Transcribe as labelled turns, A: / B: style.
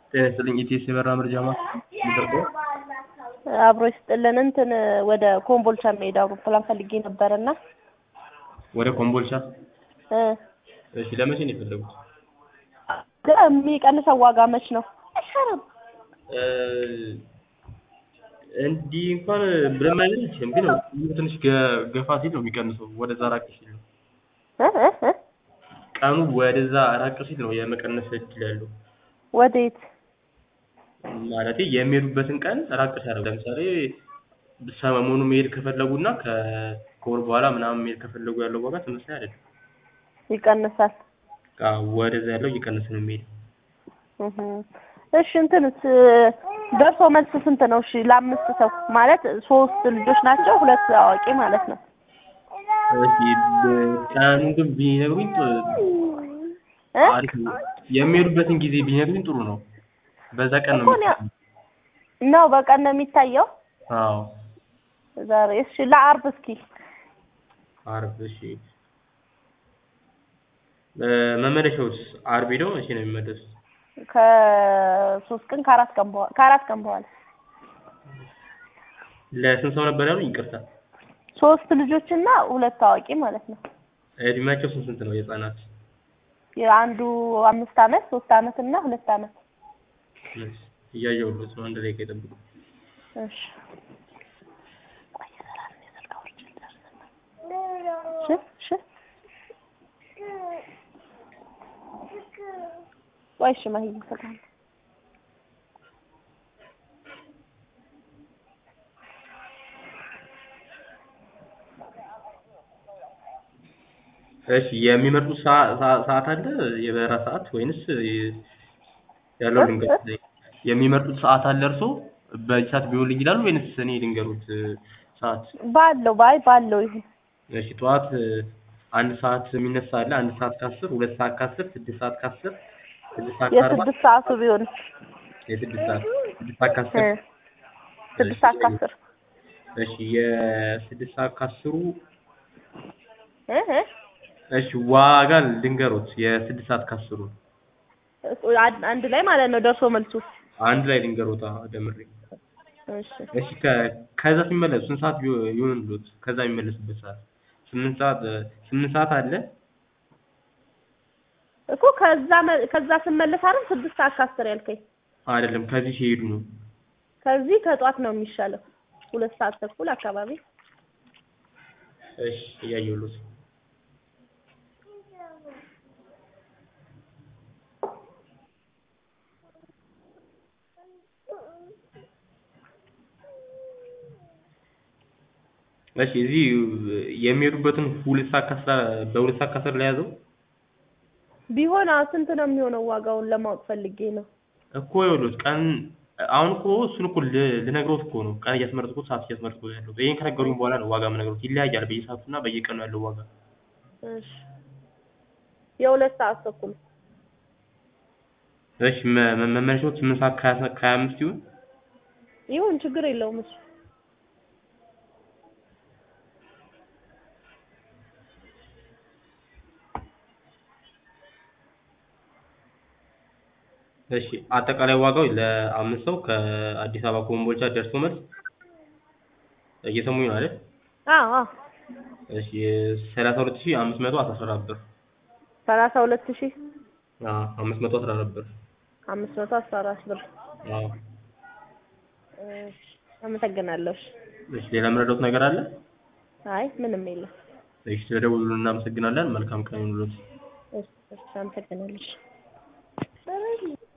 A: ጤና ይስጥልኝ ኢቲኤስ የበራ መረጃ ማስተላለፍ
B: አብሮ ይስጥልን እንትን ወደ ኮምቦልቻ መሄድ አውሮፕላን ፈልጌ ነበርና
A: ወደ ኮምቦልቻ እሺ ለመቼ ነው የፈለጉት?
B: የሚቀንሰው ዋጋ መች ነው?
A: እንዲህ እንኳን ብለን አይደለም ግን ትንሽ ገፋ ሲል ነው የሚቀንሰው ወደዛ ራቅ ሲል ነው ቀኑ ወደዛ ራቅ ሲል ነው የመቀነስ እድል ያለው
B: ወዴት
A: ማለት የሚሄዱበትን ቀን ራቅ ሲያደርግ ለምሳሌ ሰሞኑን መሄድ ከፈለጉና ከወር በኋላ ምናምን መሄድ ከፈለጉ ያለው ዋጋ ተመሳሳይ አይደለም
B: ይቀንሳል
A: ወደዛ ያለው እየቀነሰ ነው የሚሄደው
B: እሺ እንትንስ ደርሶ መልስ ስንት ነው? እሺ ለአምስት ሰው ማለት 3 ልጆች ናቸው 2 አዋቂ ማለት ነው።
A: እሺ ቀኑን ግን ቢነግሩኝ አሪፍ ነው። የሚሄዱበትን ጊዜ ቢነግሩኝ ጥሩ ነው። በዛ ቀን
B: ነው በቀን ነው የሚታየው?
A: አዎ
B: ዛሬ እሺ ለአርብ እስኪ
A: አርብ እሺ መመለሻውስ አርብ ሄደው እሺ ነው የሚመለሱት
B: ከ3 ቀን ከ4 ቀን በኋላ
A: ለስንት ሰው ነበር ያሉኝ? ይቅርታ
B: 3 ልጆችና 2 አዋቂ ማለት ነው።
A: እድሜያቸው ስንት ነው የህፃናት?
B: የአንዱ 5 አመት 3 አመት እና 2 አመት
A: እያየሁት ነው። አንድ ላይ ከይጠብቁ
B: እሺ ወይሽ ማህይ ሰላም
A: እሺ የሚመርጡ ሰዓት አለ የበረራ ሰዓት ወይንስ ያለው ልንገሩት የሚመርጡት ሰዓት አለ እርሶ በዚህ ሰዓት ቢሆንልኝ ይላሉ ወይንስ እኔ ልንገሩት ሰዓት
B: ባለው ይሁን
A: እሺ ጠዋት 1 ሰዓት የሚነሳ አለ 1 ሰዓት ከ10 2 ሰዓት ከ10 6 ሰዓት ከ10 6 ሰዓት ከ40
B: የ6 ሰዓቱ ቢሆን
A: የ6 ሰዓት ከ10
B: 6 ሰዓት ከ10
A: እሺ የ6 ሰዓት ከ10 እሺ ዋጋ ልንገሩት የ6 ሰዓት ከ10
B: አንድ ላይ ማለት ነው ደርሶ መልሱ
A: አንድ ላይ ልንገሩት ደምሬ እሺ ከዛ ሲመለሱ ስንት ሰዓት ይሆንልዎት? ከዛ የሚመለሱበት ሰዓት 8 ሰዓት አለ
B: እኮ ከዛ ስመለስ አይደል 6 ሰዓት ከ10 ያልከኝ
A: አይደለም ከዚህ ሲሄዱ ነው
B: ከዚህ ከጧት ነው የሚሻለው 2 ሰዓት ተኩል አካባቢ
A: እሺ እያየሁልዎት እሺ እዚህ የሚሄዱበትን 2 ሰዓት በ2 ሰዓት ከ10 ላይ ያዘው
B: ቢሆን ስንት ነው የሚሆነው ዋጋውን ለማወቅ ፈልጌ ነው
A: እኮ ይኸውልዎት ቀን አሁን እኮ እሱን እኮ ልነግሮት እኮ ነው ቀን እያስመረጥኩት ሰዓት እያስመረጥኩት ያለው ይሄን ከነገሩኝ በኋላ ነው ዋጋ የምነግሮት ይለያያል በየሰዓቱና በየቀኑ ያለው ዋጋ
B: እሺ የ2 ሰዓት ተኩል
A: እሺ መመለሻው 8 ሰዓት ከ25
B: ይሁን ችግር የለውም እሱ
A: እሺ አጠቃላይ ዋጋው ለ5 ሰው ከአዲስ አበባ ኮምቦልቻ ደርሶ መልስ እየሰሙኝ ነው አይደል?
B: አዎ
A: እሺ 32514 ብር
B: 32000
A: 514 ብር
B: 514 ብር
A: አዎ
B: አመሰግናለሁ
A: እሺ ሌላ የምረዳዎት ነገር አለ?
B: አይ ምንም የለም
A: እሺ ስለደወሉልን እናመሰግናለን መልካም ቀን ይሁንልዎት
B: እሺ አመሰግናለሁ